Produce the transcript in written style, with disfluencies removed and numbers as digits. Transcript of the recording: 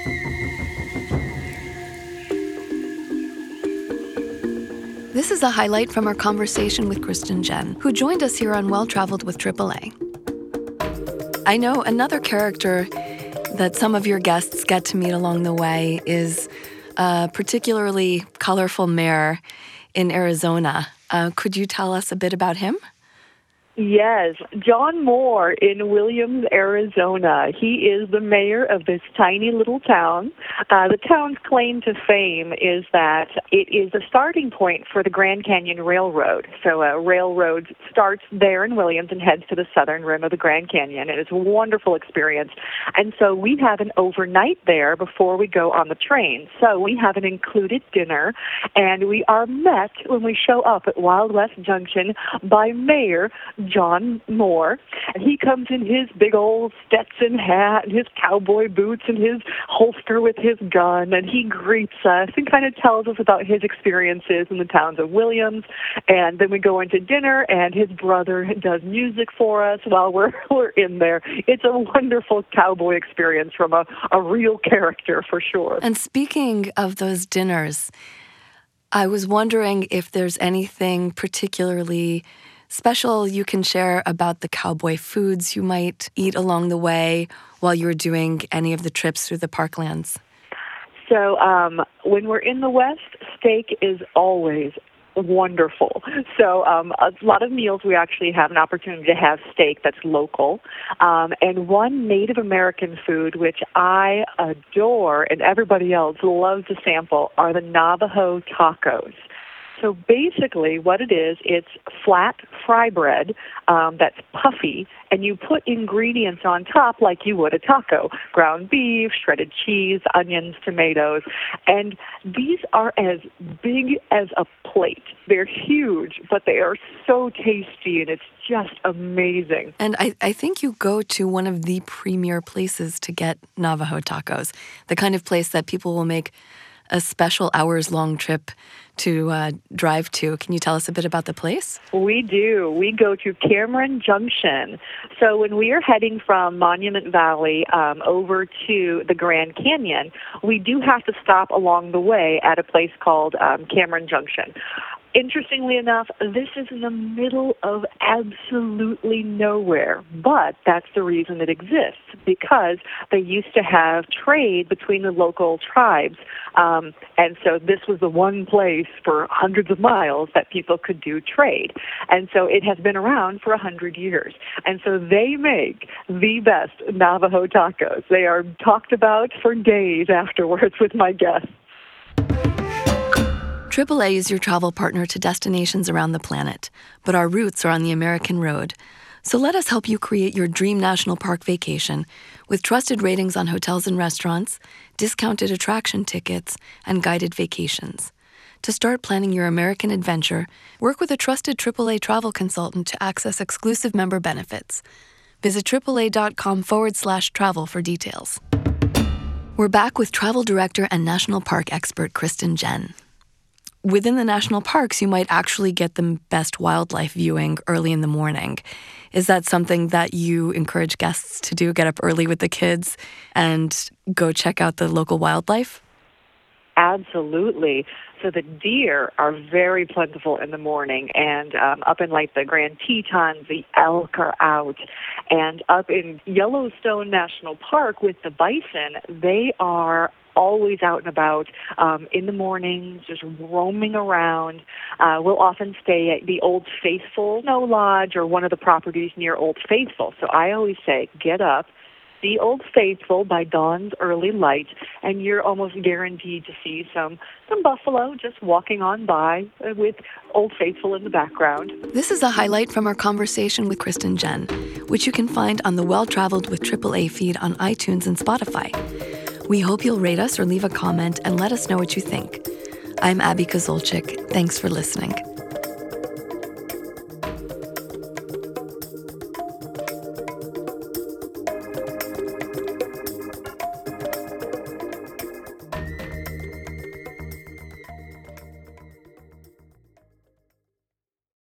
This is a highlight from our conversation with Kristen Jen, who joined us here on Well Traveled with AAA. I know another character that some of your guests get to meet along the way is a particularly colorful mayor in Arizona. Could you tell us a bit about him? Yes, John Moore in Williams, Arizona. He is the mayor of this tiny little town. The town's claim to fame is that it is a starting point for the Grand Canyon Railroad. So a railroad starts there in Williams and heads to the southern rim of the Grand Canyon, and it's a wonderful experience. And so we have an overnight there before we go on the train. So we have an included dinner, and we are met when we show up at Wild West Junction by Mayor John Moore, and he comes in his big old Stetson hat and his cowboy boots and his holster with his gun, and he greets us and kind of tells us about his experiences in the towns of Williams. And then we go into dinner, and his brother does music for us while we're in there. It's a wonderful cowboy experience from a real character for sure. And speaking of those dinners, I was wondering if there's anything particularly special you can share about the cowboy foods you might eat along the way while you're doing any of the trips through the parklands. So when we're in the West, steak is always wonderful. So a lot of meals we actually have an opportunity to have steak that's local. And one Native American food which I adore and everybody else loves to sample are the Navajo tacos. So basically what it is, it's flat fry bread that's puffy, and you put ingredients on top like you would a taco. Ground beef, shredded cheese, onions, tomatoes. And these are as big as a plate. They're huge, but they are so tasty, and it's just amazing. And I think you go to one of the premier places to get Navajo tacos, the kind of place that people will make a special hours-long trip to drive to. Can you tell us a bit about the place? We do. We go to Cameron Junction. So when we are heading from Monument Valley over to the Grand Canyon, we do have to stop along the way at a place called Cameron Junction. Interestingly enough, this is in the middle of absolutely nowhere, but that's the reason it exists, because they used to have trade between the local tribes, and so this was the one place for hundreds of miles that people could do trade, and so it has been around for 100 years, and so they make the best Navajo tacos. They are talked about for days afterwards with my guests. AAA is your travel partner to destinations around the planet, but our roots are on the American road. So let us help you create your dream national park vacation with trusted ratings on hotels and restaurants, discounted attraction tickets, and guided vacations. To start planning your American adventure, work with a trusted AAA travel consultant to access exclusive member benefits. Visit AAA.com/travel for details. We're back with travel director and national park expert Kristen Jen. Within the national parks, you might actually get the best wildlife viewing early in the morning. Is that something that you encourage guests to do, get up early with the kids and go check out the local wildlife? Absolutely. So the deer are very plentiful in the morning, and up in like the Grand Tetons, the elk are out. And up in Yellowstone National Park with the bison, they are always out and about in the mornings, just roaming around. We'll often stay at the Old Faithful Snow Lodge or one of the properties near Old Faithful. So I always say, get up, see Old Faithful by dawn's early light, and you're almost guaranteed to see some buffalo just walking on by with Old Faithful in the background. This is a highlight from our conversation with Kristen Jen, which you can find on the Well Traveled with AAA feed on iTunes and Spotify. We hope you'll rate us or leave a comment and let us know what you think. I'm Abby Kozolczyk. Thanks for listening.